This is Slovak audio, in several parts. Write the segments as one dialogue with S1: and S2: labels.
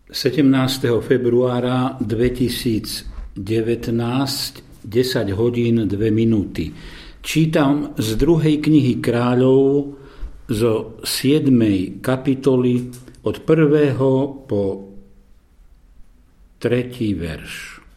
S1: 17. februára 2019, 10 hodín 2 minúty. Čítam z 2. knihy Kráľov zo 7. kapitoly od 1. po 3. verš.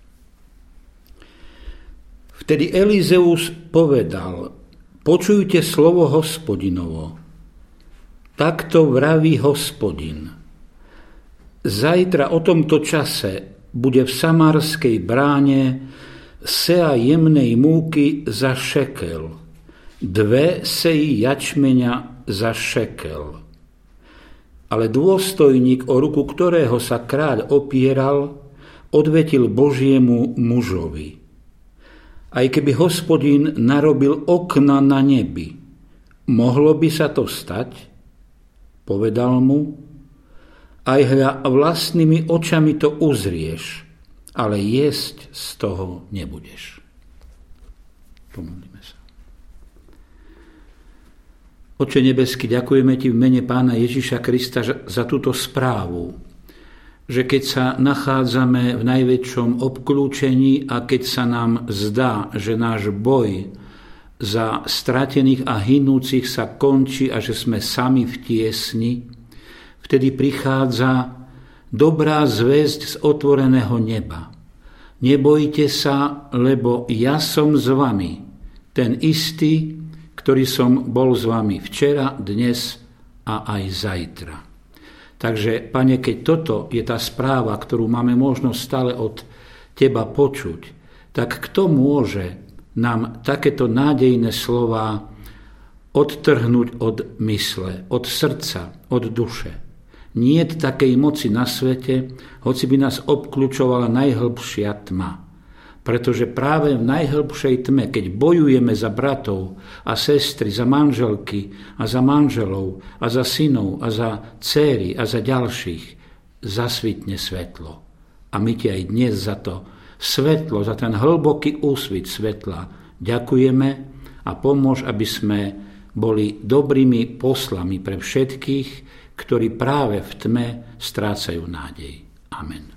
S1: Vtedy Elizeus povedal: Počujte slovo Hospodinovo. Takto vraví Hospodin. Zajtra o tomto čase bude v Samarskej bráne sea jemnej múky za šekel, 2 seji jačmeňa za šekel. Ale dôstojník, o ruku ktorého sa kráľ opieral, odvetil Božiemu mužovi: Aj keby Hospodin narobil okna na nebi, mohlo by sa to stať? Povedal mu: Aj hľa, vlastnými očami to uzrieš, ale jesť z toho nebudeš. Pomodlíme sa. Otče nebeský, ďakujeme Ti v mene Pána Ježiša Krista za túto správu, že keď sa nachádzame v najväčšom obklúčení a keď sa nám zdá, že náš boj za stratených a hynúcich sa končí a že sme sami v tiesni, vtedy prichádza dobrá zvesť z otvoreného neba. Nebojte sa, lebo ja som s vami, ten istý, ktorý som bol s vami včera, dnes a aj zajtra. Takže, Pane, keď toto je tá správa, ktorú máme možnosť stále od Teba počuť, tak kto môže nám takéto nádejné slová odtrhnúť od mysle, od srdca, od duše? Niet takej moci na svete, hoci by nás obkľúčovala najhlbšia tma. Pretože práve v najhlbšej tme, keď bojujeme za bratov a sestry, za manželky a za manželov a za synov a za dcéry a za ďalších, zasvitne svetlo. A my Ti aj dnes za to svetlo, za ten hlboký úsvit svetla ďakujeme a pomôž, aby sme boli dobrými poslami pre všetkých, ktorí práve v tme strácajú nádej. Amen.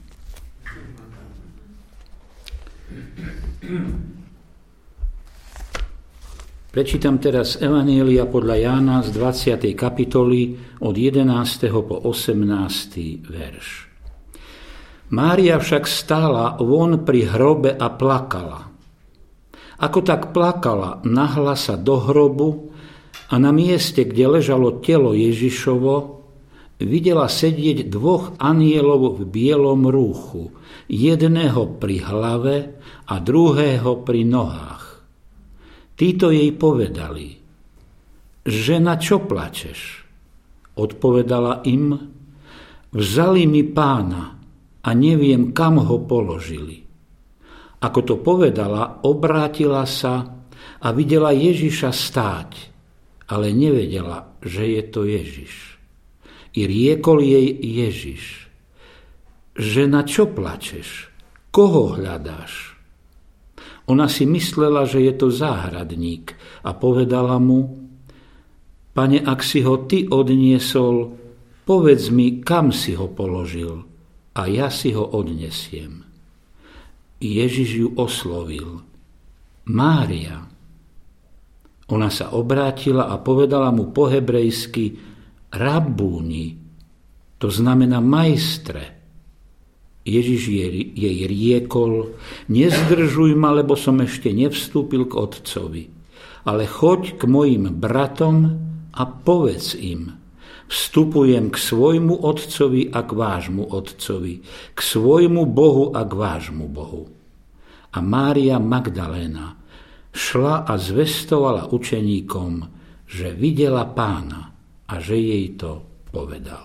S1: Prečítam teraz Evanjelia podľa Jána z 20. kapitoly od 11. po 18. verš. Mária však stála von pri hrobe a plakala. Ako tak plakala, nahla sa do hrobu a na mieste, kde ležalo telo Ježišovo, videla sedieť 2 anjelov v bielom rúchu, jedného pri hlave a druhého pri nohách. Títo jej povedali: Žena, čo plačeš? Odpovedala im: Vzali mi Pána a neviem, kam ho položili. Ako to povedala, obrátila sa a videla Ježiša stáť, ale nevedela, že je to Ježiš. I riekol jej Ježiš: Žena, čo plačeš? Koho hľadáš? Ona si myslela, že je to záhradník a povedala mu: Pane, ak si ho ty odniesol, povedz mi, kam si ho položil a ja si ho odnesiem. Ježiš ju oslovil: Mária. Ona sa obrátila a povedala mu po hebrejsky Rabúni, to znamená majstre. Ježiš jej riekol: Nezdržuj ma, lebo som ešte nevstúpil k Otcovi, ale choď k mojim bratom a povedz im: Vstupujem k svojmu Otcovi a k vášmu Otcovi, k svojmu Bohu a k vášmu Bohu. A Mária Magdaléna šla a zvestovala učeníkom, že videla Pána a že jej to povedal.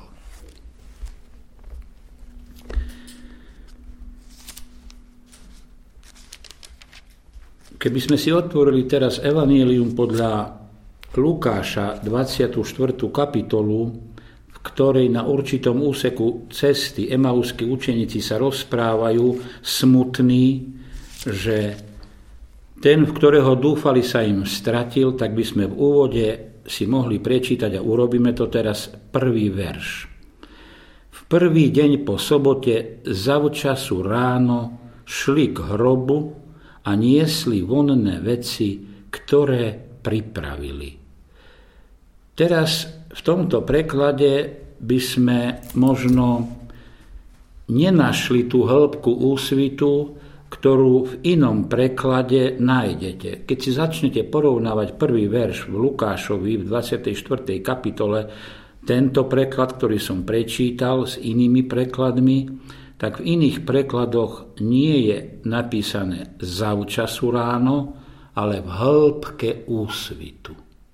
S1: Keby sme si otvorili teraz Evanjelium podľa Lukáša, 24. kapitolu, v ktorej na určitom úseku cesty emauskí učeníci sa rozprávajú smutní, že ten, v ktorého dúfali, sa im stratil, tak by sme v úvode si mohli prečítať a urobíme to teraz prvý verš. prvý deň po sobote zavčasu ráno šli k hrobu a niesli vonné veci, ktoré pripravili. Teraz v tomto preklade by sme možno nenašli tú hĺbku úsvitu, ktorú v inom preklade nájdete. Keď si začnete porovnávať prvý verš v Lukášovi v 24. kapitole, tento preklad, ktorý som prečítal s inými prekladmi, tak v iných prekladoch nie je napísané zavčasu ráno, ale v hĺbke úsvitu.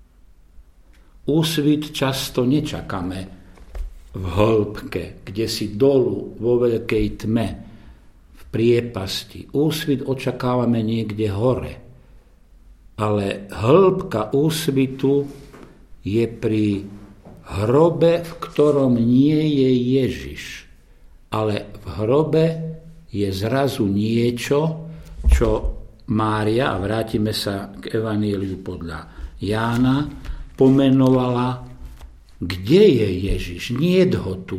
S1: Úsvit často nečakáme v hĺbke, kde si dolu vo veľkej tme, v priepasti. Úsvit očakávame niekde hore. Ale hĺbka úsvitu je pri hrobe, v ktorom nie je Ježiš. Ale v hrobe je zrazu niečo, čo Mária, a vrátime sa k Evaníliu podľa Jána, pomenovala, kde je Ježiš, niet ho tu.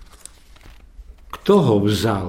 S1: Kto ho vzal?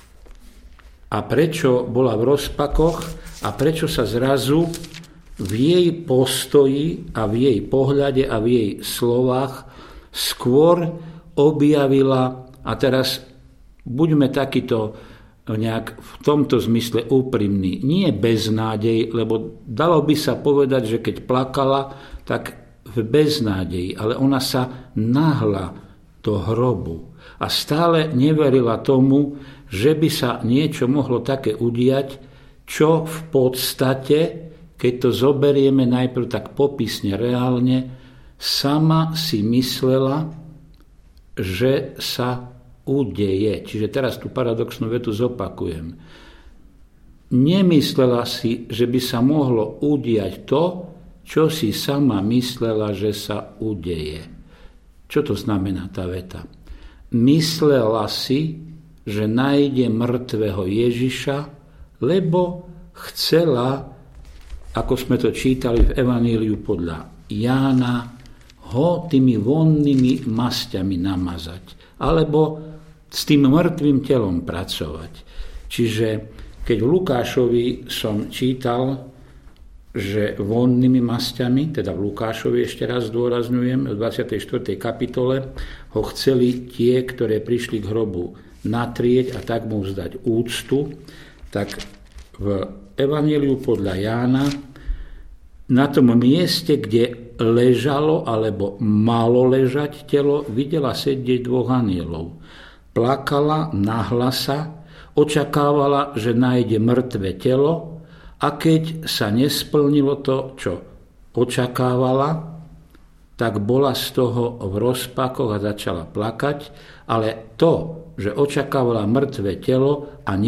S1: A prečo bola v rozpakoch a prečo sa zrazu v jej postoji a v jej pohľade a v jej slovách skôr objavila, a teraz buďme takýto nejak v tomto zmysle úprimní, nie beznádej, lebo dalo by sa povedať, že keď plakala, tak v beznádeji, ale ona sa nahla do hrobu a stále neverila tomu, že by sa niečo mohlo také udiať, čo v podstate, keď to zoberieme najprv tak popisne, reálne, sama si myslela, že sa udeje. Čiže teraz tú paradoxnú vetu zopakujem. Nemyslela si, že by sa mohlo udiať to, čo si sama myslela, že sa udeje. Čo to znamená tá veta? Myslela si, že nájde mŕtvého Ježiša, lebo chcela, ako sme to čítali v Evaníliu podľa Jána, ho tými vonnými masťami namazať. Alebo s tým mŕtvým telom pracovať. Čiže keď v Lukášovi som čítal, že vonnými masťami, teda v Lukášovi ešte raz zdôrazňujem, v 24. kapitole ho chceli tie, ktoré prišli k hrobu, natrieť a tak mu vzdať úctu, tak v Evaníliu podľa Jána na tom mieste, kde ležalo alebo malo ležať telo, videla sedieť dvoch anjelov. Plakala, nahla sa, očakávala, že nájde mŕtve telo, a keď sa nesplnilo to, čo očakávala, tak bola z toho v rozpakoch a začala plakať, ale to, že očakávala mŕtve telo a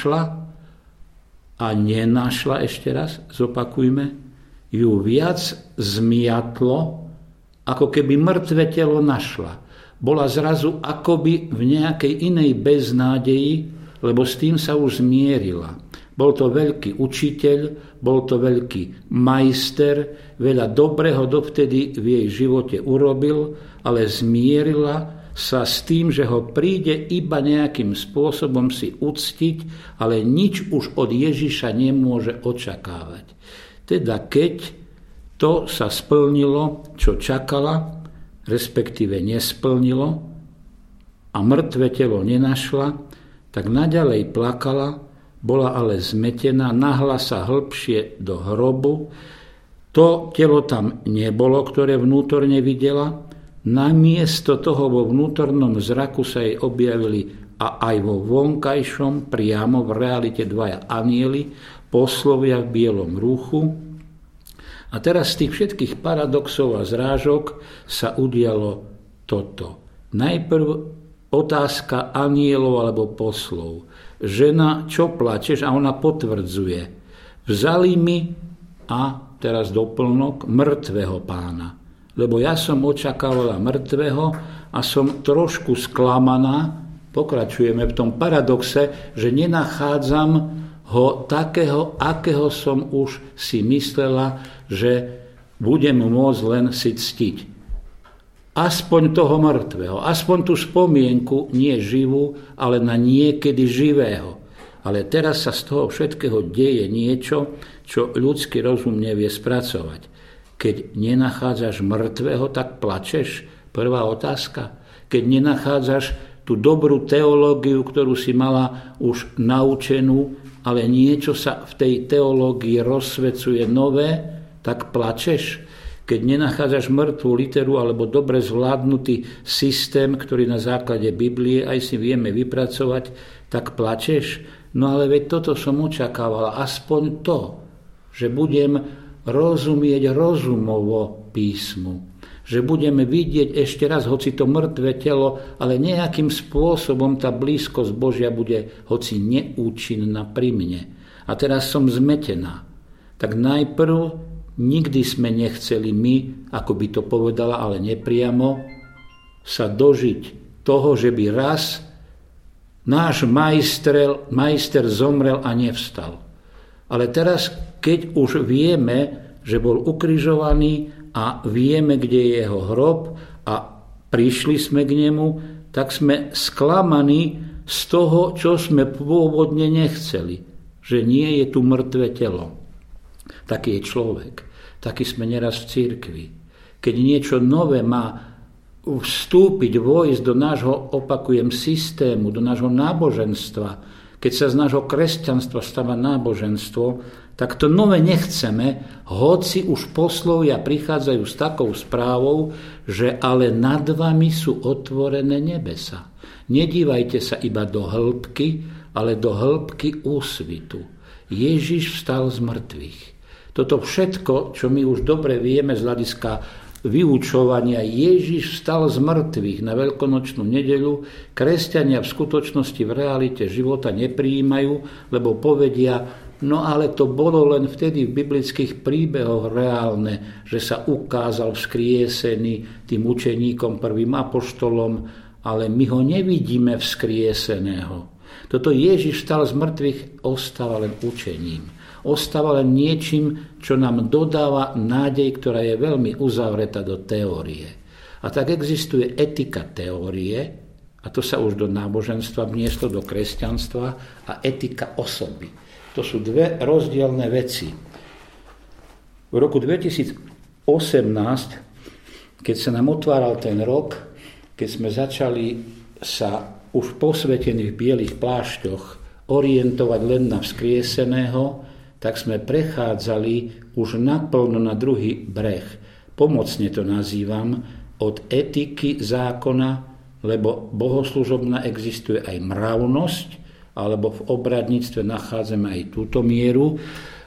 S1: nenašla, ešte raz zopakujme, ju viac zmiatlo, ako keby mŕtve telo našla. Bola zrazu akoby v nejakej inej beznádeji, lebo s tým sa už zmierila. Bol to veľký učiteľ, bol to veľký majster, veľa dobrého dovtedy v jej živote urobil, ale zmierila sa s tým, že ho príde iba nejakým spôsobom si uctiť, ale nič už od Ježiša nemôže očakávať. Teda keď to sa splnilo, čo čakala, respektíve nesplnilo a mŕtve telo nenašla, tak naďalej plakala, bola ale zmetená, nahla sa hlbšie do hrobu. To telo tam nebolo, ktoré vnútorne videla. Namiesto toho vo vnútornom zraku sa jej objavili a aj vo vonkajšom, priamo v realite dvaja anjeli, poslovia v bielom rúchu. A teraz z tých všetkých paradoxov a zrážok sa udialo toto. Najprv otázka anjelov alebo poslov. Žena, čo plačeš? A ona potvrdzuje. Vzali mi, a teraz doplnok, mŕtvého pána. Lebo ja som očakávala mŕtvého a som trošku sklamaná. Pokračujeme v tom paradoxe, že nenachádzam ho takého, akého som už si myslela, že budem môcť len si ctiť. aspoň toho mŕtvého, aspoň tú spomienku, nie živú, ale na niekedy živého. Ale teraz sa z toho všetkého deje niečo, čo ľudský rozum nevie spracovať. Keď nenachádzaš mŕtvého, tak plačeš? Prvá otázka. Keď nenachádzaš tú dobrú teológiu, ktorú si mala už naučenú, ale niečo sa v tej teológii rozsvecuje nové, tak plačeš? Keď nenachádzaš mŕtvú literu alebo dobre zvládnutý systém, ktorý na základe Biblie aj si vieme vypracovať, tak plačeš? No ale veď toto som očakávala, aspoň to, že budem rozumieť rozumovo písmu, že budeme vidieť ešte raz, hoci to mŕtve telo, ale nejakým spôsobom tá blízkosť Božia bude hoci neúčinná pri mne. A teraz som zmetená. Tak najprv nikdy sme nechceli my, ako by to povedala, ale nepriamo, sa dožiť toho, že by raz náš majster zomrel a nevstal. Ale teraz, keď už vieme, že bol ukrižovaný a vieme, kde je jeho hrob a prišli sme k nemu, tak sme sklamaní z toho, čo sme pôvodne nechceli. Že nie je tu mŕtve telo. Taký je človek. Taký sme neraz v cirkvi. Keď niečo nové má vstúpiť, vojsť do nášho, opakujem, systému, do nášho náboženstva, keď sa z nášho kresťanstva stáva náboženstvo, tak to nové nechceme, hoci už poslovia prichádzajú s takou správou, že ale nad vami sú otvorené nebesa. Nedívajte sa iba do hĺbky, ale do hĺbky úsvitu. Ježiš vstal z mŕtvych. Toto všetko, čo my už dobre vieme z hľadiska vyučovania, Ježiš vstal z mŕtvych na veľkonočnú nedeľu, kresťania v skutočnosti v realite života neprijímajú, lebo povedia, no ale to bolo len vtedy v biblických príbehoch reálne, že sa ukázal vzkriesený tým učeníkom, prvým apoštolom, ale my ho nevidíme vzkrieseného. Toto Ježiš vstal z mŕtvych ostáva len učením. Ostáva len niečím, čo nám dodáva nádej, ktorá je veľmi uzavretá do teórie. A tak existuje etika teórie, a to sa už do náboženstva vnieslo, do kresťanstva, a etika osoby. To sú dve rozdielne veci. V roku 2018, keď sa nám otváral ten rok, keď sme začali sa už posvetení v bielých plášťoch orientovať len na vzkrieseného, tak sme prechádzali už naplno na druhý breh. Pomocne to nazývam, od etiky zákona, lebo bohoslužobná existuje aj mravnosť, alebo v obradníctve nachádzame aj túto mieru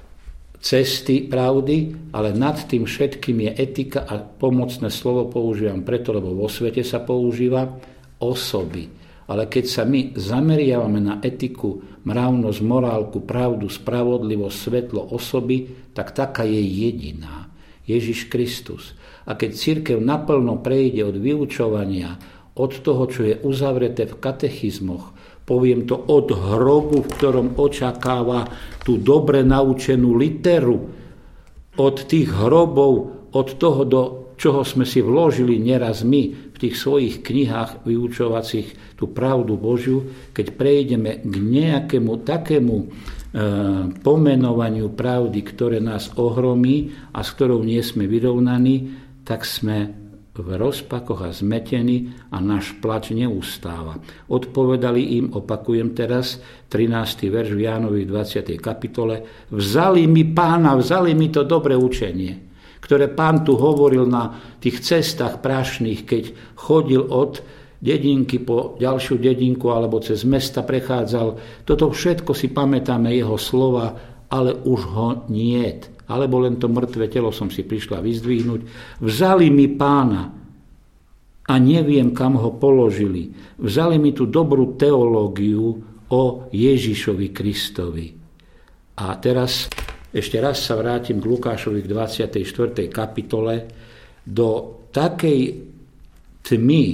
S1: cesty pravdy, ale nad tým všetkým je etika a pomocné slovo používam preto, lebo vo svete sa používa osoby. Ale keď sa my zameriavame na etiku, mravnosť, morálku, pravdu, spravodlivosť, svetlo osoby, tak taká je jediná. Ježiš Kristus. A keď cirkev naplno prejde od vyučovania, od toho, čo je uzavreté v katechizmoch, poviem to od hrobu, v ktorom očakáva tú dobre naučenú literu, od tých hrobov, od toho, do čoho sme si vložili neraz my v tých svojich knihách vyučovacích tú pravdu Božiu, keď prejdeme k nejakému takému pomenovaniu pravdy, ktoré nás ohromí a s ktorou nie sme vyrovnaní, tak sme v rozpakoch a zmetení a náš plač neustáva. Odpovedali im, opakujem teraz, 13. verš v Jánovi 20. kapitole, vzali mi Pána, vzali mi to dobré učenie, ktoré Pán tu hovoril na tých cestách prašných, keď chodil od dedinky po ďalšiu dedinku alebo cez mesta prechádzal. Toto všetko si pamätáme jeho slova, ale už ho niet. Alebo len to mŕtve telo som si prišla vyzdvihnúť. Vzali mi Pána a neviem, kam ho položili. Vzali mi tú dobrú teológiu o Ježišovi Kristovi. A teraz ešte raz sa vrátim k Lukášovi v 24. kapitole. Do takej tmy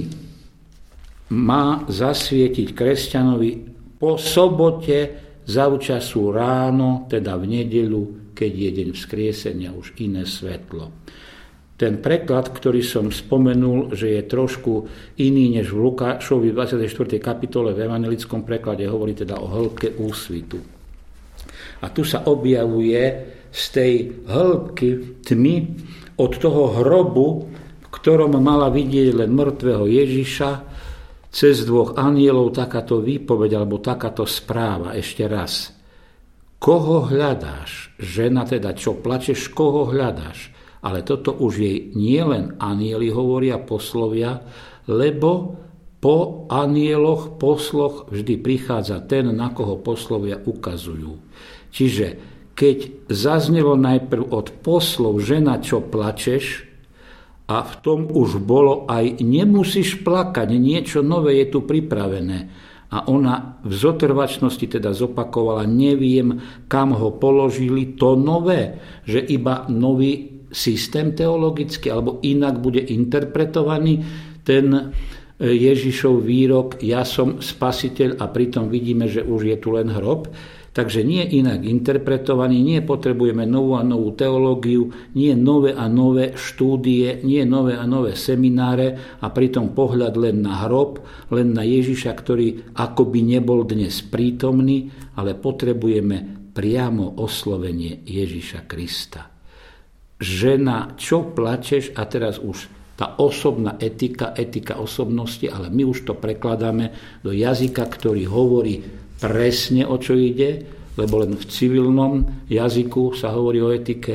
S1: má zasvietiť kresťanovi po sobote zavčasu ráno, teda v nedeľu, keď je deň vzkriesenia, už iné svetlo. Ten preklad, ktorý som spomenul, že je trošku iný než v Lukášovi 24. kapitole v evanjelickom preklade, hovorí teda o hĺbke úsvitu. A tu sa objavuje z tej hĺbky tmy od toho hrobu, v ktorom mala vidieť len mŕtvého Ježiša, cez dvoch anjelov takáto výpoveď alebo takáto správa ešte raz. Koho hľadáš? Žena teda, čo plačeš, koho hľadáš? Ale toto už jej nie len anjeli hovoria, poslovia, lebo po anjeloch, posloch vždy prichádza ten, na koho poslovia ukazujú. Čiže keď zaznelo najprv od poslov žena, čo plačeš, a v tom už bolo aj nemusíš plakať, niečo nové je tu pripravené. A ona v zotrvačnosti teda zopakovala, neviem, kam ho položili, to nové, že iba nový systém teologický, alebo inak bude interpretovaný ten Ježišov výrok, ja som spasiteľ, a pritom vidíme, že už je tu len hrob. Takže nie inak interpretovaný, nie potrebujeme novú a novú teológiu, nie nové a nové štúdie, nie nové a nové semináre a pritom pohľad len na hrob, len na Ježiša, ktorý akoby nebol dnes prítomný, ale potrebujeme priamo oslovenie Ježiša Krista. Žena, čo plačeš? A teraz už tá osobná etika osobnosti, ale my už to prekladáme do jazyka, ktorý hovorí presne, o čo ide, lebo len v civilnom jazyku sa hovorí o etike.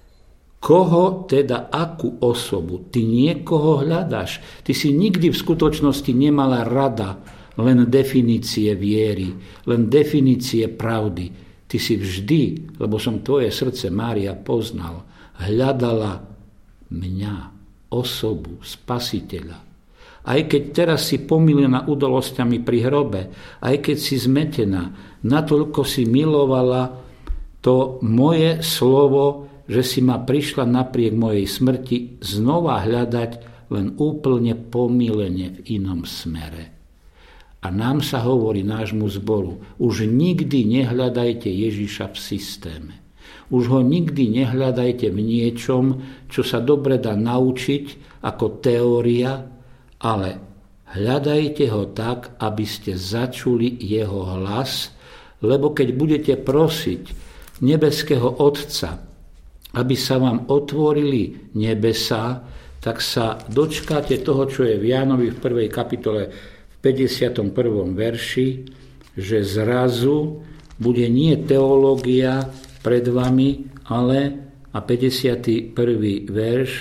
S1: Koho teda, akú osobu? Ty niekoho hľadáš. Ty si nikdy v skutočnosti nemala rada len definície viery, len definície pravdy. Ty si vždy, lebo som tvoje srdce, Mária, poznal, hľadala mňa, osobu, spasiteľa. Aj keď teraz si pomýlená udalosťami pri hrobe, aj keď si zmetená, natoľko si milovala to moje slovo, že si ma prišla napriek mojej smrti znova hľadať, len úplne pomýlene v inom smere. A nám sa hovorí, nášmu zboru, už nikdy nehľadajte Ježiša v systéme. Už ho nikdy nehľadajte v niečom, čo sa dobre dá naučiť ako teória, ale hľadajte ho tak, aby ste začuli jeho hlas, lebo keď budete prosiť nebeského Otca, aby sa vám otvorili nebesá, tak sa dočkáte toho, čo je v Jánovi v 1. kapitole v 51. verši, že zrazu bude nie teológia pred vami, ale, a 51. verš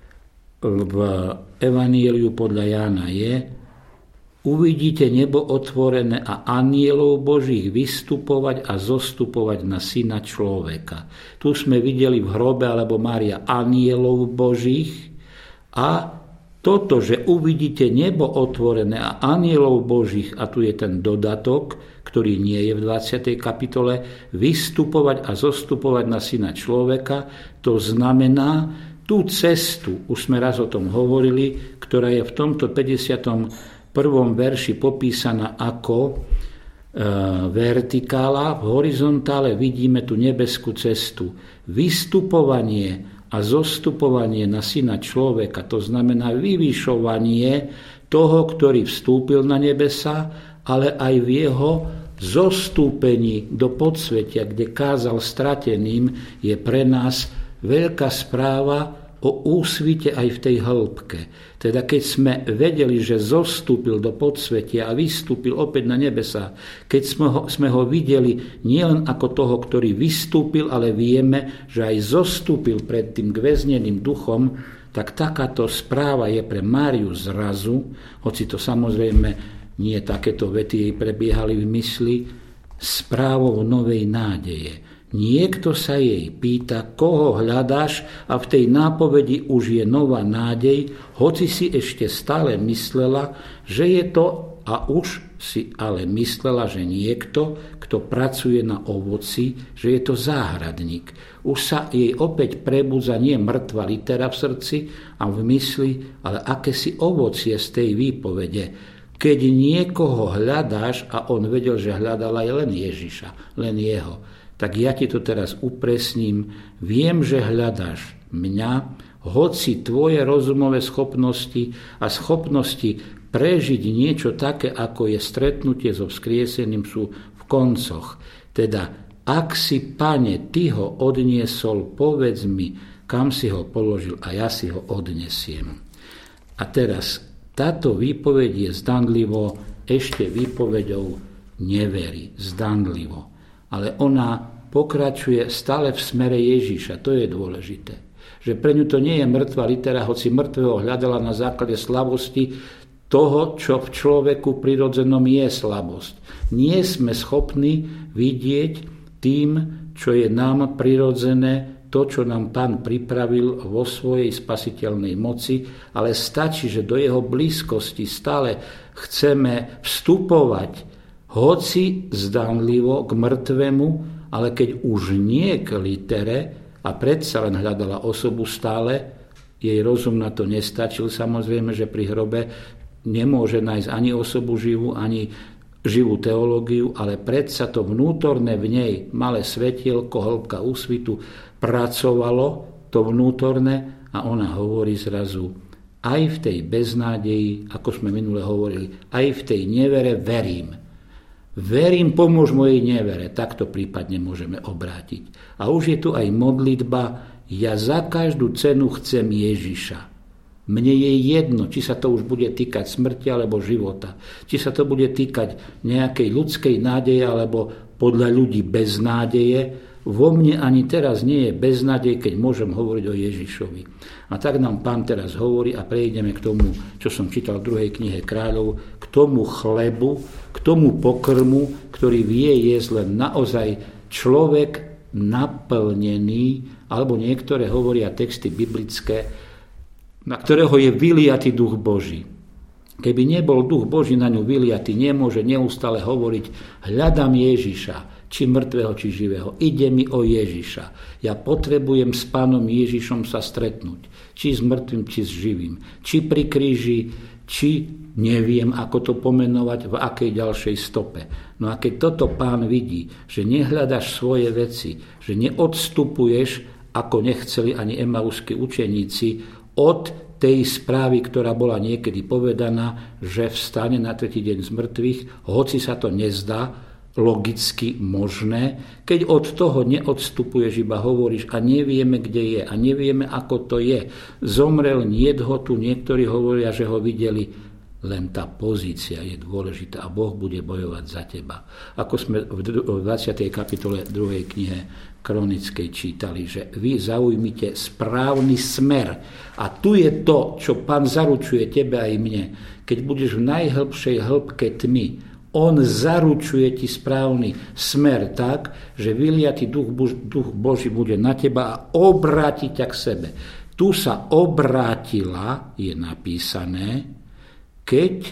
S1: v Evanjeliu podľa Jána je, uvidíte nebo otvorené a anjelov Božích vystupovať a zostupovať na syna človeka. Tu sme videli v hrobe, alebo Mária, anjelov Božích, a toto, že uvidíte nebo otvorené a anjelov Božích, a tu je ten dodatok, ktorý nie je v 20. kapitole, vystupovať a zostupovať na syna človeka, to znamená tú cestu, už sme raz o tom hovorili, ktorá je v tomto 51. verši popísaná ako vertikála, v horizontále vidíme tú nebeskú cestu. Vystupovanie a zostupovanie na syna človeka, to znamená vyvyšovanie toho, ktorý vstúpil na nebesa, ale aj v jeho zostúpení do podsvetia, kde kázal strateným, je pre nás veľká správa o úsvite aj v tej hĺbke. Teda keď sme vedeli, že zostúpil do podsvetia a vystúpil opäť na nebesa, keď sme ho videli nielen ako toho, ktorý vystúpil, ale vieme, že aj zostúpil pred tým gväzneným duchom, tak takáto správa je pre Máriu zrazu, hoci to samozrejme nie takéto vety jej prebiehali v mysli, správou novej nádeje. Niekto sa jej pýta, koho hľadáš, a v tej nápovedi už je nová nádej, hoci si ešte stále myslela, že je to, a už si ale myslela, že niekto, kto pracuje na ovoci, že je to záhradník. Už sa jej opäť prebudza nie mŕtva litera v srdci a v mysli, ale akési ovocie z tej výpovede. Keď niekoho hľadáš, a on vedel, že hľadal aj len Ježiša, len jeho, tak ja ti to teraz upresním. Viem, že hľadáš mňa, hoci tvoje rozumové schopnosti a schopnosti prežiť niečo také, ako je stretnutie so vzkrieseným, sú v koncoch. Teda, ak si, Pane, ty ho odniesol, povedz mi, kam si ho položil a ja si ho odnesiem. A teraz, táto výpoveď je zdanlivo ešte výpovedou nevery, zdanlivo. Ale ona pokračuje stále v smere Ježiša, to je dôležité. Že pre ňu to nie je mŕtva litera, hoci mŕtvého hľadala na základe slavosti toho, čo v človeku prirodzenom je slabosť. Nie sme schopní vidieť tým, čo je nám prirodzené, to, čo nám Pán pripravil vo svojej spasiteľnej moci, ale stačí, že do jeho blízkosti stále chceme vstupovať, hoci zdanlivo k mŕtvemu, ale keď už nie k litere a predsa len hľadala osobu stále, jej rozum na to nestačil. Samozrejme, že pri hrobe nemôže nájsť ani osobu živú, ani živú teológiu, ale predsa to vnútorné v nej, malé svetielko, hĺbka úsvitu, pracovalo to vnútorné a ona hovorí zrazu, aj v tej beznádeji, ako sme minule hovorili, aj v tej nevere verím. Verím, pomôž mojej nevere, takto prípadne môžeme obrátiť. A už je tu aj modlitba, ja za každú cenu chcem Ježiša. Mne je jedno, či sa to už bude týkať smrti alebo života, či sa to bude týkať nejakej ľudskej nádeje alebo podľa ľudí beznádeje. Vo mne ani teraz nie je beznádej, keď môžem hovoriť o Ježišovi. A tak nám Pán teraz hovorí a prejdeme k tomu, čo som čítal v 2. knihe Kráľov, k tomu chlebu, k tomu pokrmu, ktorý vie jesť len naozaj človek naplnený, alebo niektoré hovoria texty biblické, na ktorého je vyliatý duch Boží. Keby nebol duch Boží na ňu vyliatý, nemôže neustále hovoriť, hľadám Ježiša, či mŕtvého, či živého. Ide mi o Ježiša. Ja potrebujem s Pánom Ježišom sa stretnúť. Či s mŕtvým, či s živým. Či pri kríži, či neviem, ako to pomenovať, v akej ďalšej stope. No a keď toto Pán vidí, že nehľadaš svoje veci, že neodstupuješ, ako nechceli ani emauskí učeníci, od tej správy, ktorá bola niekedy povedaná, že vstane na tretí deň z mŕtvych, hoci sa to nezdá logicky možné, keď od toho neodstupuješ, iba hovoríš a nevieme, kde je a nevieme, ako to je. Zomrel, niet ho tu, niektorí hovoria, že ho videli, len tá pozícia je dôležitá a Boh bude bojovať za teba. Ako sme v 20. kapitole 2. knihe Kronickej čítali, že vy zaujmite správny smer. A tu je to, čo Pán zaručuje tebe aj mne. Keď budeš v najhlbšej hĺbke tmy, on zaručuje ti správny smer tak, že vyliatý duch Boží bude na teba a obráti ťa k sebe. Tu sa obrátila, je napísané, keď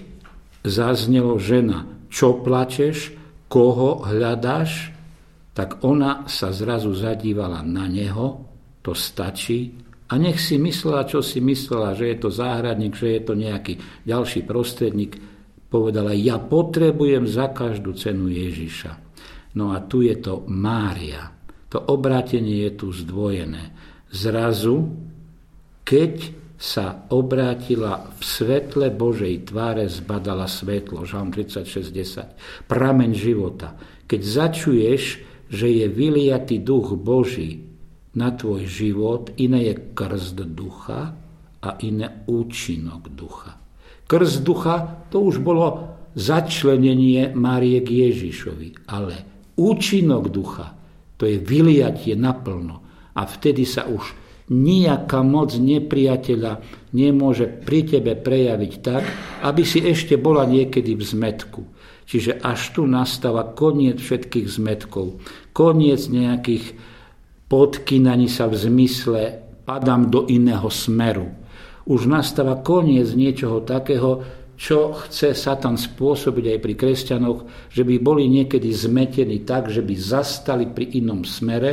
S1: zaznelo žena, čo plačeš, koho hľadáš, tak ona sa zrazu zadívala na neho, to stačí, a nech si myslela, čo si myslela, že je to záhradník, že je to nejaký ďalší prostredník, povedala, ja potrebujem za každú cenu Ježiša. No a tu je to Mária. To obrátenie je tu zdvojené. Zrazu, keď sa obrátila v svetle Božej tváre, zbadala svetlo. Žalm 36:10. Prameň života. Keď začuješ, že je vyliatý duch Boží na tvoj život, iné je krst ducha a iné účinok ducha. Krst ducha, to už bolo začlenenie Márie k Ježišovi, ale účinok ducha, to je vyliatie naplno. A vtedy sa už nejaká moc nepriateľa nemôže pri tebe prejaviť tak, aby si ešte bola niekedy v zmätku. Čiže až tu nastáva koniec všetkých zmätkov, koniec nejakých podkynaní sa v zmysle padám do iného smeru. Už nastáva koniec niečoho takého, čo chce Satan spôsobiť aj pri kresťanoch, že by boli niekedy zmetení tak, že by zastali pri inom smere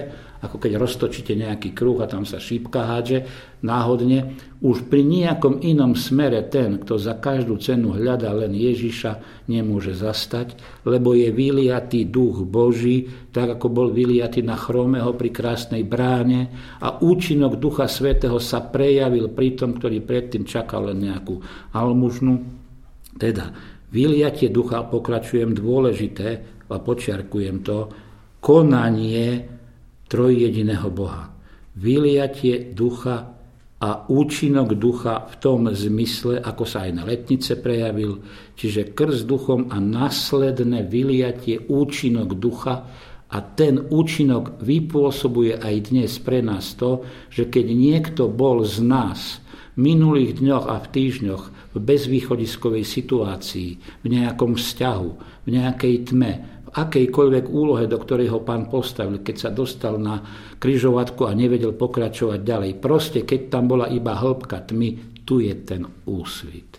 S1: ako keď roztočíte nejaký kruh a tam sa šípka hádže náhodne. Už pri nejakom inom smere ten, kto za každú cenu hľadá len Ježiša, nemôže zastať, lebo je vyliatý duch Boží, tak ako bol vyliatý na Chromeho pri krásnej bráne a účinok Ducha Svätého sa prejavil pri tom, ktorý predtým čakal len nejakú almužnu. Teda vyliatie ducha, pokračujem, dôležité a počiarkujem to, konanie trojjediného Boha. Vyliatie ducha a účinok ducha v tom zmysle, ako sa aj na letnice prejavil, čiže krst duchom a následné vyliatie účinok ducha, a ten účinok vypôsobuje aj dnes pre nás to, že keď niekto bol z nás v minulých dňoch a v týždňoch v bezvýchodiskovej situácii, v nejakom vzťahu, v nejakej tme, v akejkoľvek úlohe, do ktorej ho Pán postavil, keď sa dostal na križovatku a nevedel pokračovať ďalej. Proste, keď tam bola iba hĺbka tmy, tu je ten úsvit.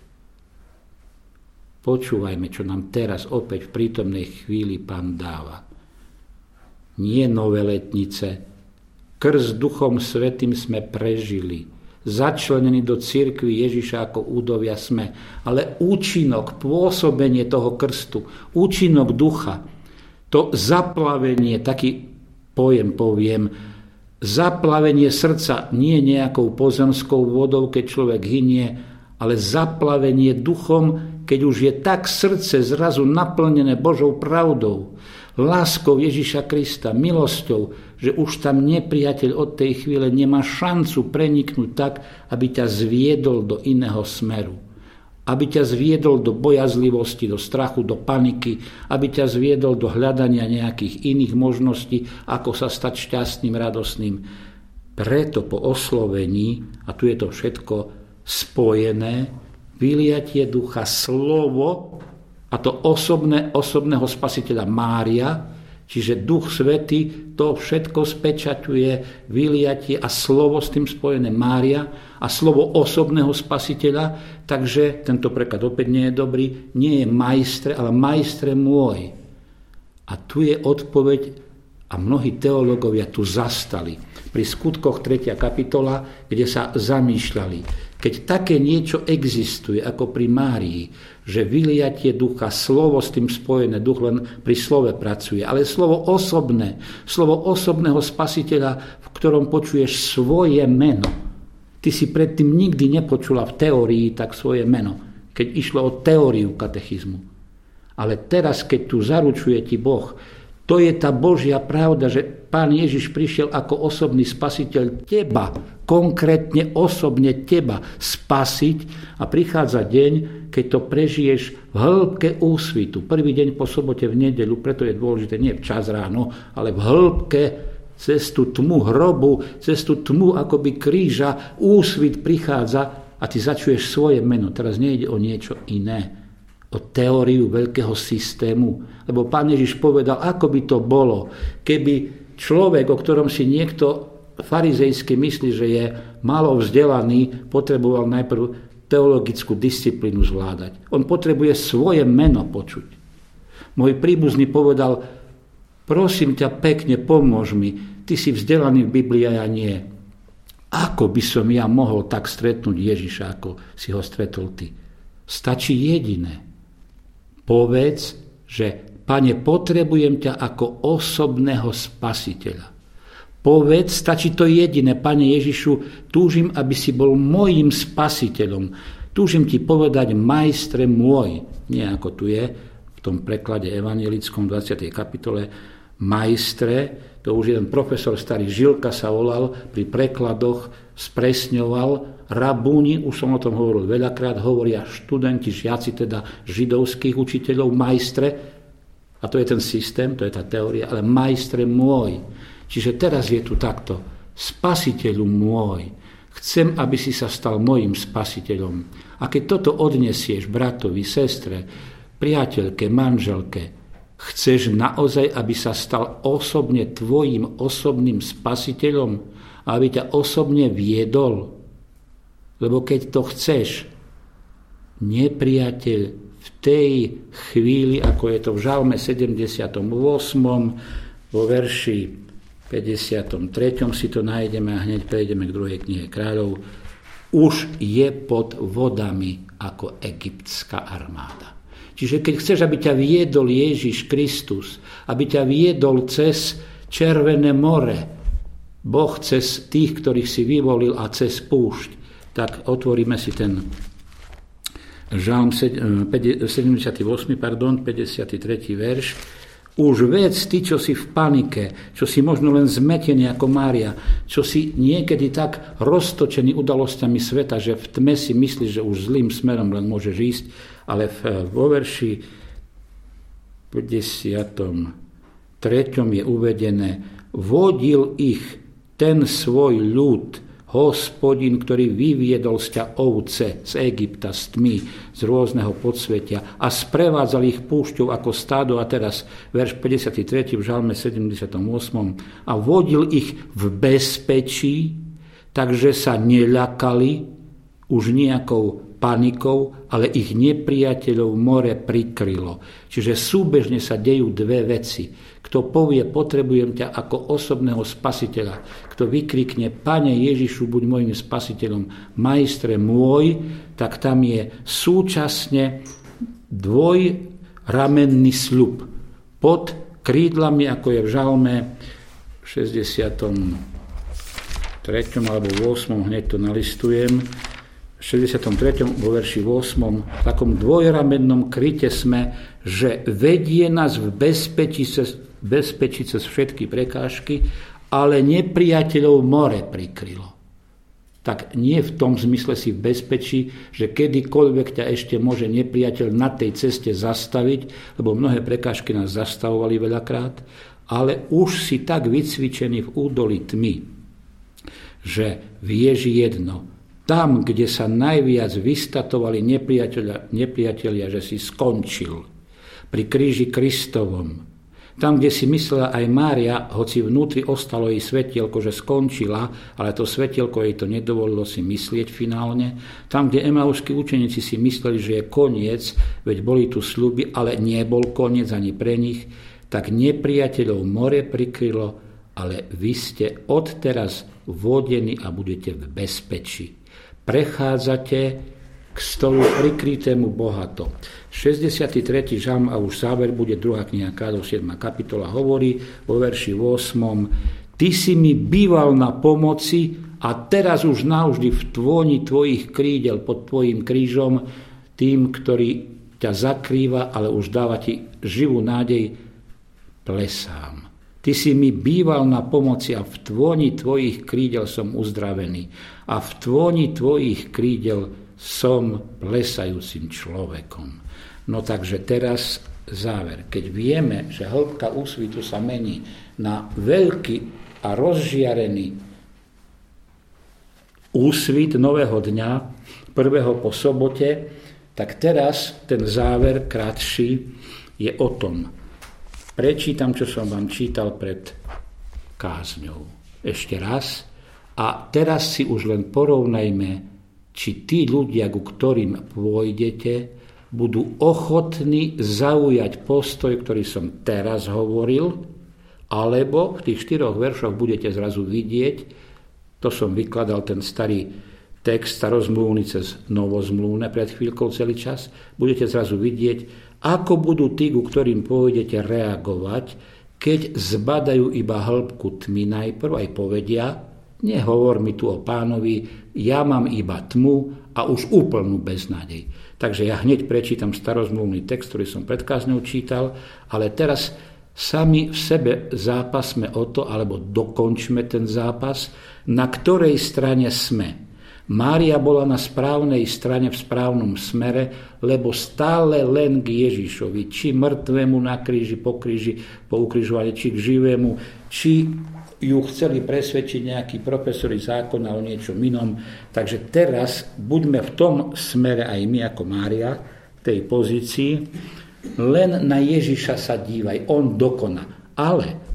S1: Počúvajme, čo nám teraz opäť v prítomnej chvíli Pán dáva. Nie nové letnice. Krst Duchom Svätým sme prežili. Začlenení do cirkvi Ježiša ako údovia sme. Ale účinok, pôsobenie toho krstu, účinok ducha, to zaplavenie, taký pojem poviem, zaplavenie srdca nie nejakou pozemskou vodou, keď človek hynie, ale zaplavenie duchom, keď už je tak srdce zrazu naplnené Božou pravdou, láskou Ježiša Krista, milosťou, že už tam nepriateľ od tej chvíle nemá šancu preniknúť tak, aby ťa zviedol do iného smeru. Aby ťa zviedol do bojazlivosti, do strachu, do paniky, aby ťa zviedol do hľadania nejakých iných možností, ako sa stať šťastným, radosným. Preto po oslovení, a tu je to všetko spojené, vyliatie ducha, slovo, a to osobného spasiteľa Mária, čiže Duch Svätý, to všetko spečaťuje vyliatie a slovo s tým spojené Mária a slovo osobného spasiteľa, takže tento preklad opäť nie je dobrý, nie je majstre, ale majstre môj. A tu je odpoveď a mnohí teológovia tu zastali. Pri Skutkoch 3. kapitola, kde sa zamýšľali, keď také niečo existuje ako pri Márii, že vyliatie ducha, slovo s tým spojené, duch len pri slove pracuje, ale slovo osobného spasiteľa, v ktorom počuješ svoje meno. Ty si predtým nikdy nepočula v teórii tak svoje meno, keď išlo o teóriu katechizmu. Ale teraz, keď tu zaručuje ti Boh, to je tá Božia pravda, že Pán Ježiš prišiel ako osobný spasiteľ teba, konkrétne osobne teba spasiť a prichádza deň, keď to prežiješ v hĺbke úsvitu. Prvý deň po sobote v nedeľu, preto je dôležité nie včas ráno, ale v hĺbke cez tú tmu hrobu, cez tú tmu akoby kríža, úsvit prichádza a ty začuješ svoje meno. Teraz nejde o niečo iné, o teóriu veľkého systému. Lebo Pán Ježiš povedal, ako by to bolo, keby človek, o ktorom si niekto farizejsky myslí, že je málo vzdelaný, potreboval najprv teologickú disciplínu zvládať. On potrebuje svoje meno počuť. Môj príbuzný povedal, prosím ťa pekne, pomôž mi, ty si vzdelaný v Biblii a ja nie. Ako by som ja mohol tak stretnúť Ježiša, ako si ho stretol ty? Stačí jediné. Povedz, že Pane, potrebujem ťa ako osobného spasiteľa. Povedz, stačí to jediné, Pane Ježišu, túžim, aby si bol mojím spasiteľom. Túžim ti povedať, majstre môj. Nie ako tu je, v tom preklade evanjelickom 20. kapitole, majstre, to už jeden profesor starý Žilka sa volal, pri prekladoch spresňoval, rabúni, už som o tom hovoril veľakrát, hovoria študenti, žiaci teda židovských učiteľov, majstre, a to je ten systém, to je tá teória, ale majstre môj. Čiže teraz je tu takto, spasiteľu môj, chcem, aby si sa stal mojím spasiteľom. A keď toto odnesieš bratovi, sestre, priateľke, manželke, chceš naozaj, aby sa stal osobne tvojim osobným spasiteľom, aby ťa osobne viedol. Lebo keď to chceš, nepriateľ v tej chvíli, ako je to v Žalme 78. vo verši 5. 53. si to nájdeme a hneď prejdeme k 2. knihe kráľov. Už je pod vodami ako egyptská armáda. Čiže keď chceš, aby ťa viedol Ježiš Kristus, aby ťa viedol cez Červené more, Boh cez tých, ktorých si vyvolil a cez púšť, tak otvoríme si ten Žalm 53. 53. verš. Už vec, ty, čo si v panike, čo si možno len zmetený ako Mária, čo si niekedy tak roztočený udalosťami sveta, že v tme si myslíš, že už zlým smerom len môžeš ísť, ale vo verši 53. je uvedené: vodil ich ten svoj ľud, Hospodin, ktorý vyviedol z ťa ovce z Egypta, z tmy, z rôzneho podsvetia a sprevádzal ich púšťou ako stádo. A teraz verš 53. v Žalme 78. A vodil ich v bezpečí, takže sa neľakali už nejakou panikou, ale ich nepriateľov more prikrylo. Čiže súbežne sa dejú dve veci. Kto povie, potrebujem ťa ako osobného spasiteľa, kto vykrikne, Pane Ježišu, buď môjim spasiteľom, majstre môj, tak tam je súčasne dvojramenný sľub. Pod krídlami, ako je v Žalme 63. alebo 8. hneď to nalistujem, v 63. vo verši 8. v takom dvojramennom kryte sme, že vedie nás v bezpečí cez všetky prekážky, ale nepriateľov more prikrylo. Tak nie v tom zmysle si v bezpečí, že kedykoľvek ťa ešte môže nepriateľ na tej ceste zastaviť, lebo mnohé prekážky nás zastavovali veľakrát, ale už si tak vycvičený v údolí tmy, že vieš jedno: tam, kde sa najviac vystatovali nepriatelia, že si skončil pri kríži Kristovom. Tam, kde si myslela aj Mária, hoci vnútri ostalo jej svetielko, že skončila, ale to svetielko jej to nedovolilo si myslieť finálne. Tam, kde emauskí učeníci si mysleli, že je koniec, veď boli tu sľuby, ale nebol koniec ani pre nich, tak nepriateľov more prikrylo, ale vy ste odteraz vodení a budete v bezpečí. Prechádzate k stolu prikrytému bohato. 63. žalm a už záver bude 2. kniha kráľov 7. kapitola, hovorí vo verši 8: Ty si mi býval na pomoci a teraz už navždy v tvoni tvojich krídel pod tvojim krížom, tým, ktorý ťa zakrýva, ale už dáva ti živú nádej, plesám. Ty si mi býval na pomoci a v tvoni tvojich krídel som uzdravený. A v tvoni tvojich krídel som plesajúcim človekom. No takže teraz záver. Keď vieme, že hĺbka úsvitu sa mení na veľký a rozžiarený úsvit nového dňa, prvého po sobote, tak teraz ten záver krátší je o tom. Prečítam, čo som vám čítal pred kázňou. Ešte raz. A teraz si už len porovnajme, či tí ľudia, ku ktorým pôjdete, budú ochotní zaujať postoj, ktorý som teraz hovoril, alebo v tých 4 veršoch budete zrazu vidieť, to som vykladal ten starý text starozmluvný cez novozmluvné pred chvíľkou celý čas, budete zrazu vidieť, ako budú tí, ku ktorým pôjdete, reagovať, keď zbadajú iba hĺbku tmy najprv, aj povedia: nehovor mi tu o Pánovi, ja mám iba tmu a už úplnú beznádej. Takže ja hneď prečítam starozmluvný text, ktorý som pred kázňou čítal, ale teraz sami v sebe zápasme o to, alebo dokončme ten zápas, na ktorej strane sme. Mária bola na správnej strane v správnom smere, lebo stále len k Ježišovi, či mŕtvemu na kríži, po ukrižovaní, či k živému, či ju chceli presvedčiť nejakí profesori zákona o niečom inom. Takže teraz buďme v tom smere aj my ako Mária, v tej pozícii, len na Ježiša sa dívaj, on dokoná. Ale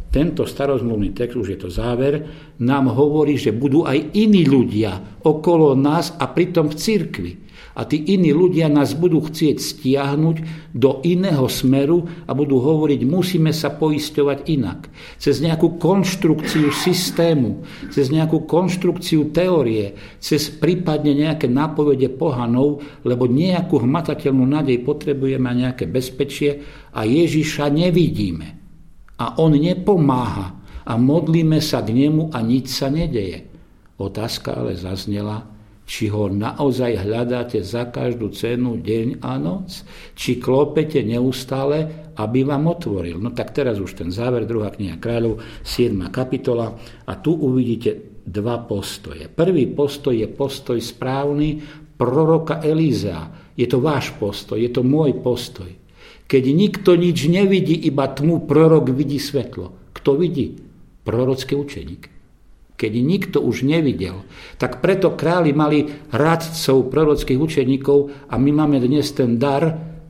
S1: tento starozmluvný text, už je to záver, nám hovorí, že budú aj iní ľudia okolo nás a pritom v cirkvi. A tí iní ľudia nás budú chcieť stiahnuť do iného smeru a budú hovoriť, musíme sa poisťovať inak. Cez nejakú konštrukciu systému, cez nejakú konštrukciu teórie, cez prípadne nejaké nápovede pohanov, lebo nejakú hmatateľnú nádej potrebujeme a nejaké bezpečie a Ježiša nevidíme. A on nepomáha a modlíme sa k nemu a nič sa nedeje. Otázka ale zaznela, či ho naozaj hľadáte za každú cenu deň a noc, či klopete neustále, aby vám otvoril. No tak teraz už ten záver, 2. kniha Kráľov, 7. kapitola a tu uvidíte dva postoje. Prvý postoj je postoj správny proroka Elízea. Je to váš postoj, je to môj postoj. Keď nikto nič nevidí, iba tmu, prorok vidí svetlo. Kto vidí? Prorocký učeník. Keď nikto už nevidel, tak preto králi mali radcov prorockých učeníkov a my máme dnes ten dar,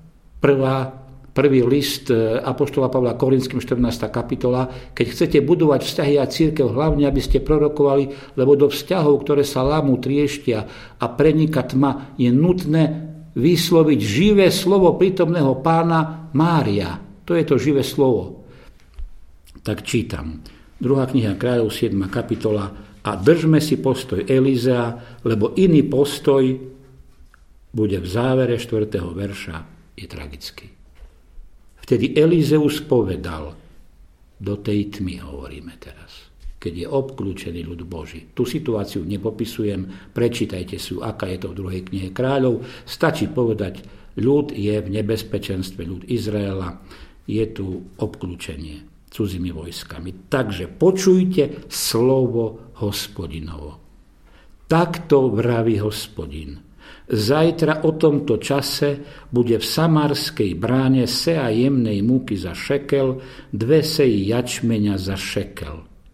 S1: prvý list apoštola Pavla Korinským, 14. kapitola, keď chcete budovať vzťahy a cirkev, hlavne aby ste prorokovali, lebo do vzťahov, ktoré sa lámu, trieštia a preniká tma, je nutné vysloviť živé slovo prítomného pána Mária. To je to živé slovo. Tak čítam. 2. kniha Kráľov, 7. kapitola a držme si postoj Elízea, lebo iný postoj bude v závere 4. verša, je tragický. Vtedy Elízeus povedal, do tej tmy hovoríme teraz, keď je obklúčený ľud Boží. Tú situáciu nepopisujem, prečítajte si, aká je to v 2. knihe Kráľov. Stačí povedať, ľud je v nebezpečenstve, ľud Izraela, je tu obklúčenie cudzými vojskami. Takže počujte slovo Hospodinovo. Takto vraví Hospodin. Zajtra o tomto čase bude v samárskej bráne sea jemnej múky za šekel, 2 seji jačmeňa za šekel.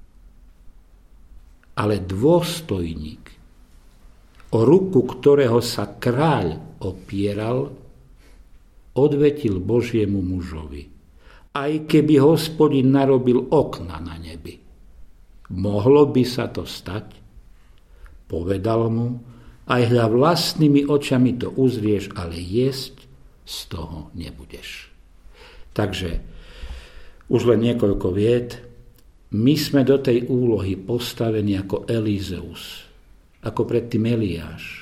S1: Ale dôstojník, o ruku ktorého sa kráľ opieral, odvetil Božiemu mužovi. Aj keby Hospodin narobil okna na nebi. Mohlo by sa to stať? Povedal mu, aj hľa vlastnými očami to uzrieš, ale jesť z toho nebudeš. Takže už len niekoľko vied. My sme do tej úlohy postavení ako Elízeus, ako predtým Eliáš.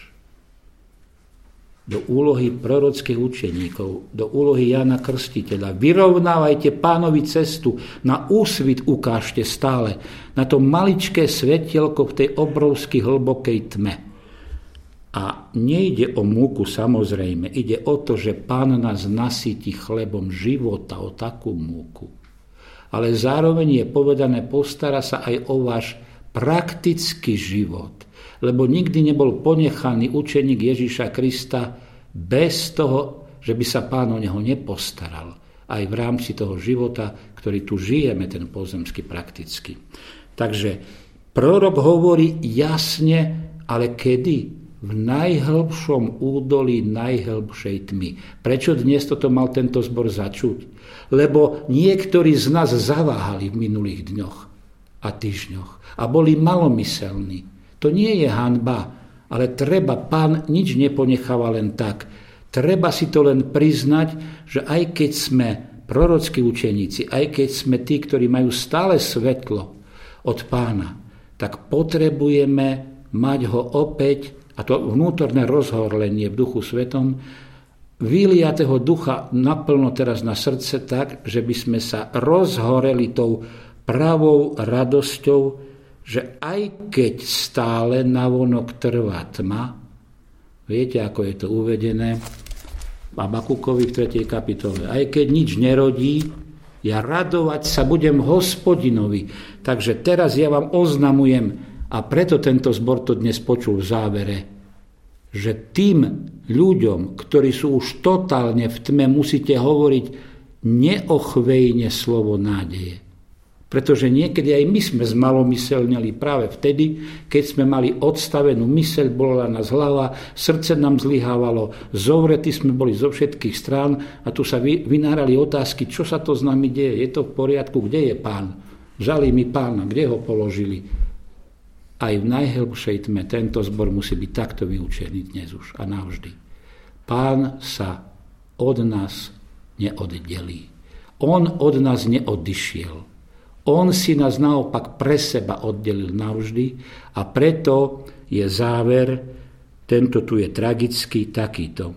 S1: Do úlohy prorockých učeníkov, do úlohy Jána Krstiteľa. Vyrovnávajte pánovi cestu, na úsvit ukážte stále, na to maličké svetielko v tej obrovskej hlbokej tme. A nejde o múku samozrejme, ide o to, že Pán nás nasýti chlebom života, o takú múku. Ale zároveň je povedané, postará sa aj o váš praktický život. Lebo nikdy nebol ponechaný učeník Ježiša Krista bez toho, že by sa Pán o neho nepostaral. Aj v rámci toho života, ktorý tu žijeme, ten pozemský prakticky. Takže prorok hovorí jasne, ale kedy? V najhlbšom údolí najhlbšej tmy. Prečo dnes toto mal tento zbor začuť? Lebo niektorí z nás zaváhali v minulých dňoch a týždňoch a boli malomyselní. To nie je hanba, ale treba, Pán nič neponecháva len tak. Treba si to len priznať, že aj keď sme prorockí učeníci, aj keď sme tí, ktorí majú stále svetlo od Pána, tak potrebujeme mať ho opäť, a to vnútorné rozhorlenie v Duchu Svetom, vyliatého ducha naplno teraz na srdce tak, že by sme sa rozhoreli tou pravou radosťou, že aj keď stále navonok trvá tma, viete, ako je to uvedené v Abakukovi v 3. kapitole, aj keď nič nerodí, ja radovať sa budem Hospodinovi. Takže teraz ja vám oznamujem, a preto tento zbor to dnes počul v závere, že tým ľuďom, ktorí sú už totálne v tme, musíte hovoriť neochvejne slovo nádeje. Pretože niekedy aj my sme zmalomyselnili práve vtedy, keď sme mali odstavenú myseľ, bola nás hlava, srdce nám zlyhávalo, zovretí sme boli zo všetkých strán a tu sa vynárali otázky, čo sa to s nami deje, je to v poriadku, kde je Pán? Žali mi Pána, kde ho položili. Aj v najhlbšej tme tento zbor musí byť takto vyučený dnes už a navždy. Pán sa od nás neoddelí. On od nás neodišiel. On si nás naopak pre seba oddelil navždy a preto je záver, tento tu je tragický, takýto.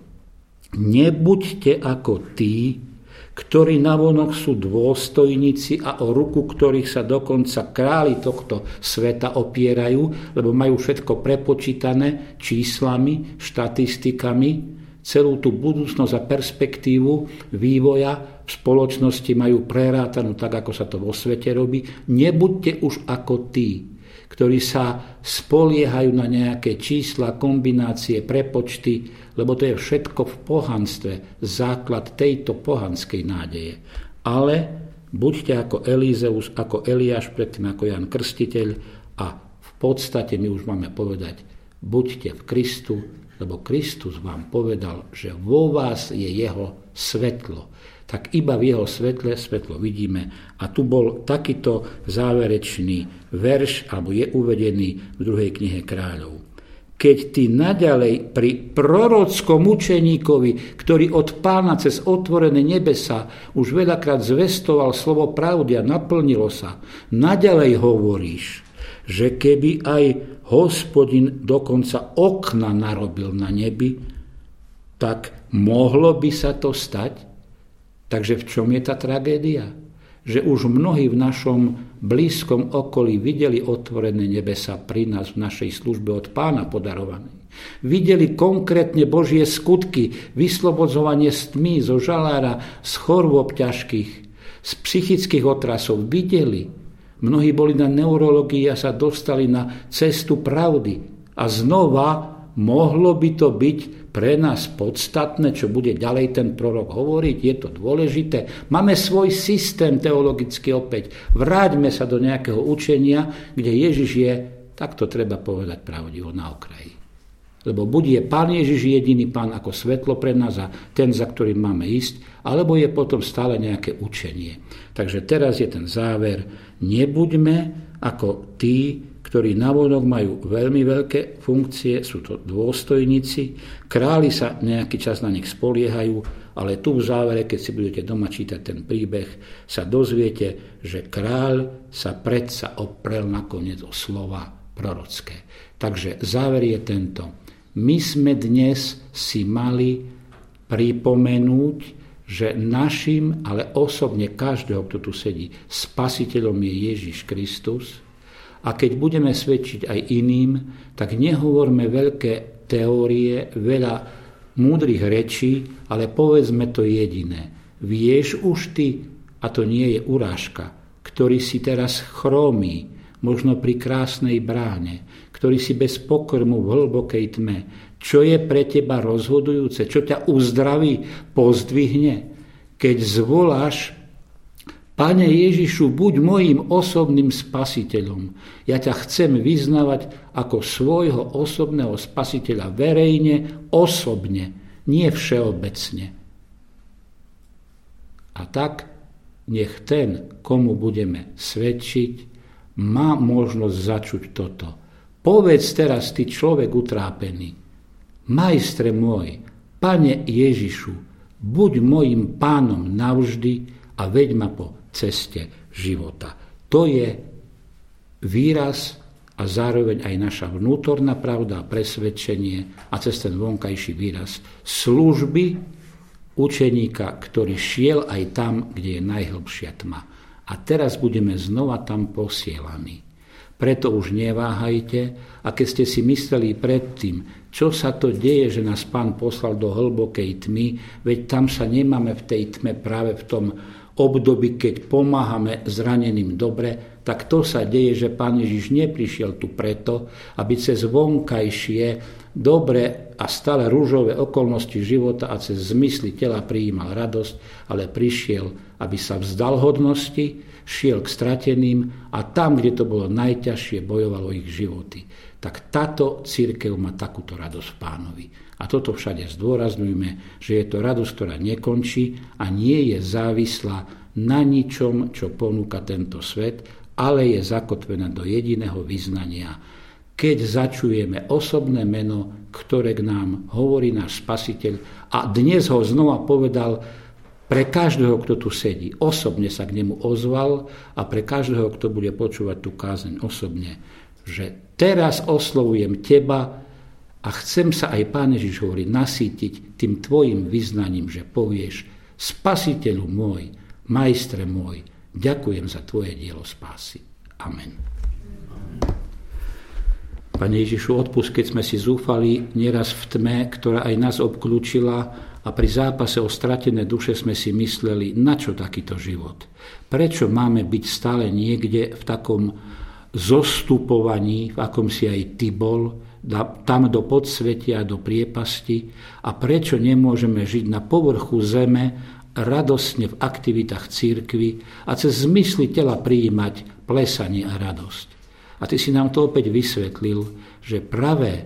S1: Nebuďte ako tí, ktorí navonok sú dôstojníci a o ruku ktorých sa dokonca králi tohto sveta opierajú, lebo majú všetko prepočítané číslami, štatistikami, celú tú budúcnosť a perspektívu vývoja v spoločnosti majú prerátanú tak, ako sa to vo svete robí. Nebuďte už ako tí, ktorí sa spoliehajú na nejaké čísla, kombinácie, prepočty, lebo to je všetko v pohanstve, základ tejto pohanskej nádeje. Ale buďte ako Elizeus, ako Eliáš, predtým ako Ján Krstiteľ a v podstate my už máme povedať, buďte v Kristu, lebo Kristus vám povedal, že vo vás je jeho svetlo. Tak iba v jeho svetle svetlo vidíme. A tu bol takýto záverečný verš, alebo je uvedený v 2. knihe Kráľov. Keď ty naďalej pri prorockom učeníkovi, ktorý od Pána cez otvorené nebesa už veľakrát zvestoval slovo pravdy a naplnilo sa, naďalej hovoríš, že keby aj Hospodin dokonca okna narobil na nebi, tak mohlo by sa to stať? Takže v čom je tá tragédia? Že už mnohí v našom blízkom okolí videli otvorené nebesa pri nás v našej službe od Pána podarovanej. Videli konkrétne Božie skutky, vyslobodzovanie z tmy, zo žalára, z chorôb ťažkých, z psychických otrasov. Videli. Mnohí boli na neurológii a sa dostali na cestu pravdy. A znova mohlo by to byť pre nás podstatné, čo bude ďalej ten prorok hovoriť, je to dôležité. Máme svoj systém teologický opäť. Vráťme sa do nejakého učenia, kde Ježiš je, tak to treba povedať pravdivo, na okraji. Lebo buď je Pán Ježiš jediný Pán ako svetlo pre nás a ten, za ktorým máme ísť, alebo je potom stále nejaké učenie. Takže teraz je ten záver. Nebuďme ako tí, ktorí navonok majú veľmi veľké funkcie, sú to dôstojníci, králi sa nejaký čas na nich spoliehajú, ale tu v závere, keď si budete doma čítať ten príbeh, sa dozviete, že kráľ sa predsa oprel nakoniec o slova prorocké. Takže záver je tento. My sme dnes si mali pripomenúť, že našim, ale osobne každého, kto tu sedí, spasiteľom je Ježiš Kristus. A keď budeme svedčiť aj iným, tak nehovorme veľké teórie, veľa múdrych rečí, ale povedzme to jediné. Vieš už ty, a to nie je urážka, ktorý si teraz chromí, možno pri krásnej bráne, ktorý si bez pokrmu v hlbokej tme, čo je pre teba rozhodujúce, čo ťa uzdraví, pozdvihne, keď zvoláš: Pane Ježišu, buď mojím osobným spasiteľom. Ja ťa chcem vyznávať ako svojho osobného spasiteľa verejne, osobne, nie všeobecne. A tak nech ten, komu budeme svedčiť, má možnosť začuť toto. Povedz teraz, ty človek utrápený: Majstre môj, Pane Ježišu, buď mojím Pánom navždy a veď ma po ceste života. To je výraz a zároveň aj naša vnútorná pravda a presvedčenie a cez ten vonkajší výraz služby učeníka, ktorý šiel aj tam, kde je najhlbšia tma. A teraz budeme znova tam posielaní. Preto už neváhajte a keď ste si mysleli predtým, čo sa to deje, že nás Pán poslal do hlbokej tmy, veď tam sa nemáme v tej tme práve v tom období, keď pomáhame zraneným dobre, tak to sa deje, že Pán Ježiš neprišiel tu preto, aby cez vonkajšie, dobre a stále ružové okolnosti života a cez zmysly tela prijímal radosť, ale prišiel, aby sa vzdal hodnosti, šiel k strateným a tam, kde to bolo najťažšie, bojovalo ich životy. Tak táto cirkev má takúto radosť v Pánovi. A toto všade zdôrazňujme, že je to radosť, ktorá nekončí a nie je závislá na ničom, čo ponúka tento svet, ale je zakotvená do jediného vyznania. Keď začujeme osobné meno, ktoré k nám hovorí náš Spasiteľ, a dnes ho znova povedal pre každého, kto tu sedí, osobne sa k nemu ozval, a pre každého, kto bude počúvať tú kázeň osobne, že teraz oslovujem teba a chcem sa, aj Pán Ježiš hovorí, nasýtiť tým tvojim vyznaním, že povieš: Spasiteľu môj, majstre môj, ďakujem za tvoje dielo spásy. Amen. Pane Ježišu, odpusť, keď sme si zúfali nieraz v tme, ktorá aj nás obklúčila, a pri zápase o stratené duše sme si mysleli, na čo takýto život? Prečo máme byť stále niekde v takom zostupovaní, v akom si aj ty bol, tam do podsvetia, do priepasti, a prečo nemôžeme žiť na povrchu zeme, radosne v aktivitách cirkvi a cez zmysly tela prijímať plesanie a radosť. A ty si nám to opäť vysvetlil, že pravé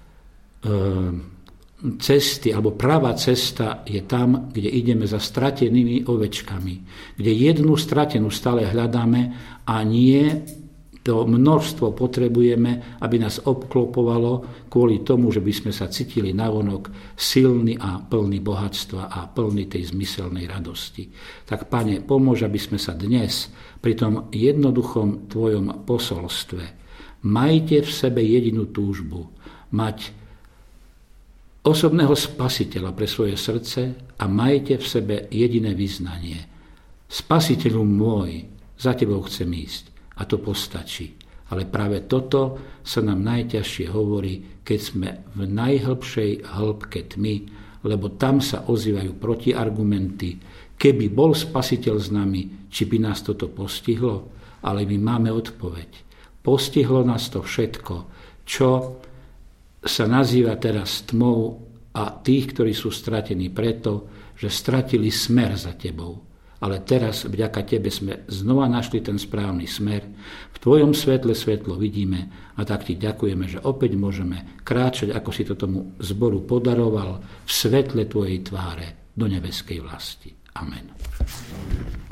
S1: cesty, alebo pravá cesta je tam, kde ideme za stratenými ovečkami, kde jednu stratenú stále hľadáme a nie to množstvo potrebujeme, aby nás obklopovalo kvôli tomu, že by sme sa cítili navonok silní a plní bohatstva a plní tej zmyselnej radosti. Tak, Pane, pomôž, aby sme sa dnes pri tom jednoduchom tvojom posolstve, majte v sebe jedinú túžbu, mať osobného Spasiteľa pre svoje srdce a majte v sebe jediné vyznanie: Spasiteľu môj, za tebou chcem ísť. A to postačí. Ale práve toto sa nám najťažšie hovorí, keď sme v najhlbšej hĺbke tmy, lebo tam sa ozývajú protiargumenty. Keby bol Spasiteľ s nami, či by nás toto postihlo? Ale my máme odpoveď. Postihlo nás to všetko, čo sa nazýva teraz tmou, a tých, ktorí sú stratení preto, že stratili smer za tebou. Ale teraz vďaka tebe sme znova našli ten správny smer. V tvojom svetle svetlo vidíme, a tak ti ďakujeme, že opäť môžeme kráčať, ako si to tomu zboru podaroval, v svetle tvojej tváre do nebeskej vlasti. Amen.